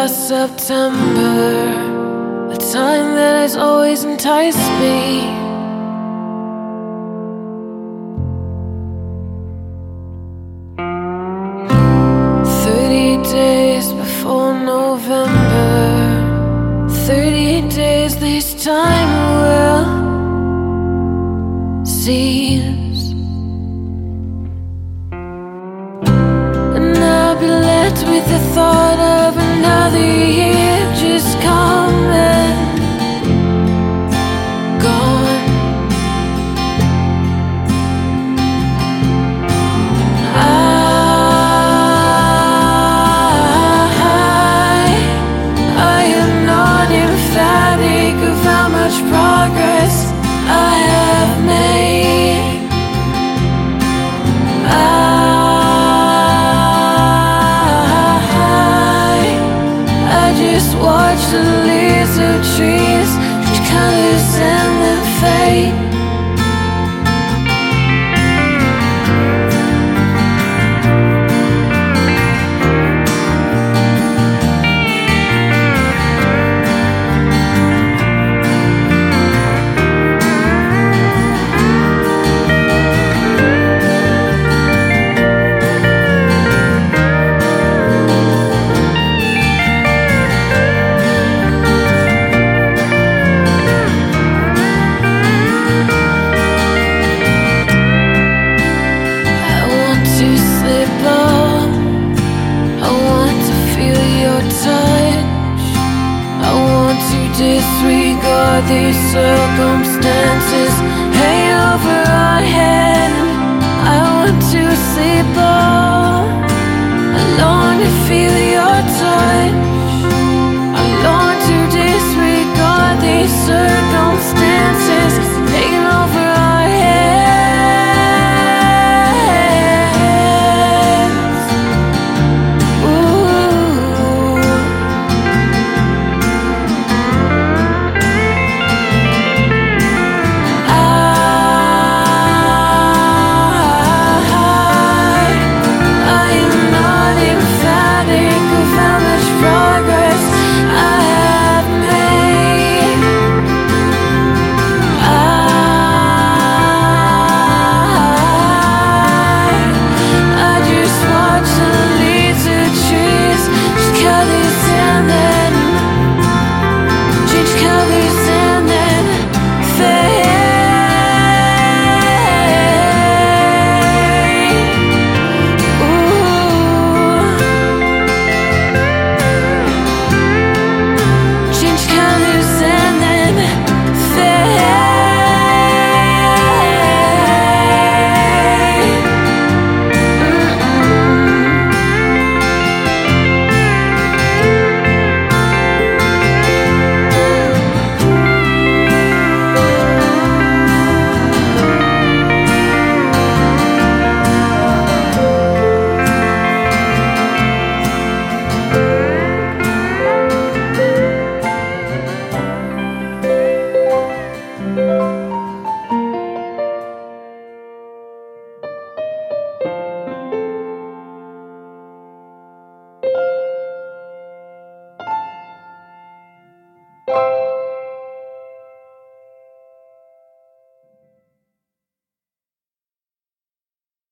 last September, a time that has always enticed me. Days before November, 30 days this time will cease, and I'll be left with the thought of another year just come and gone. Progress I have made. I just watch the leaves of trees change colors and then fade. Disregard these circumstances.